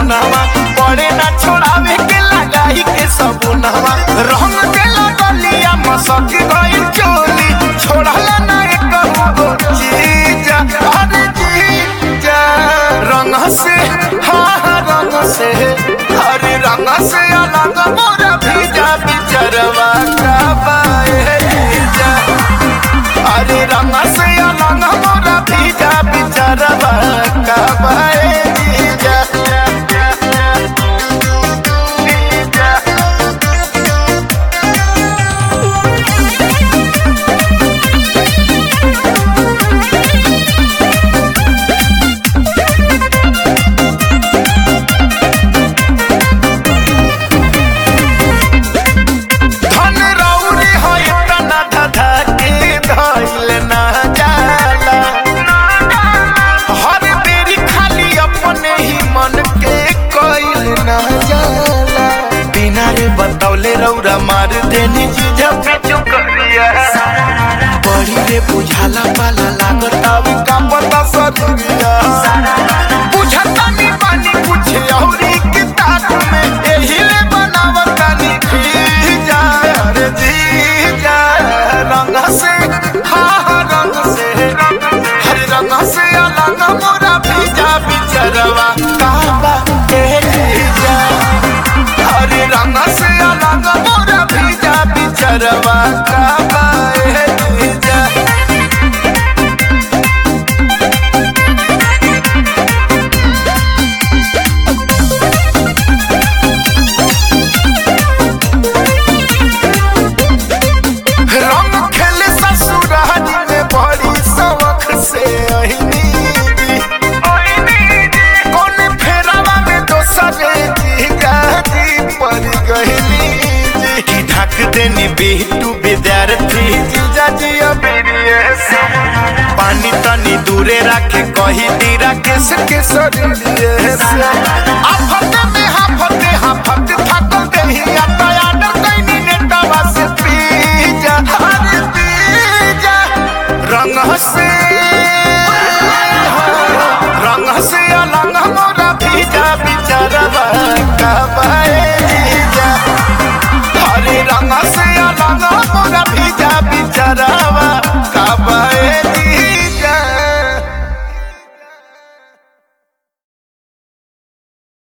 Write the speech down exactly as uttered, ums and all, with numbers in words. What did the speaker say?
साबुनवा पड़े ना छोड़ावे के लगाई के साबुनवा रंग के लगलिया मसक गई चोली छोड़ला ना एक गो जीजा अरे जीजा रंग से हाँ हाँ रंग से हरे रंग से अलग मोरा भीजा बिचरवा का बाए जीजा अरे रंग से अलग मोरा भीजा बिचरवा का बाए जीजा बतौले रौरा मार देनी जीजा पे चुकरिया बड़ी रे बुझाला पाला लागत आवे का पता सरिया बुझता नहीं पानी कुछ औरी के ताक में एही ले बनावता नहीं जीजा अरे जीजा रंग से हाँ हाँ रंग से हरे रंग से अलग मोरा भीजा बिचरवा काबा ए जीजा हरे रंग से अलग मोरा भीजा बिचरवा का बाए जीजा रंग खेले ससुराली में बड़ी शौक से अहिनी जी कौन फेरावा में दोसरे जीजा जी पड़ गहिनी जी ढक देनी बेटू विद्यार्थी जीजा जी पानी तनी दूरे रखे कही दी राकेश के शरीर से आफत में हाफते हाफत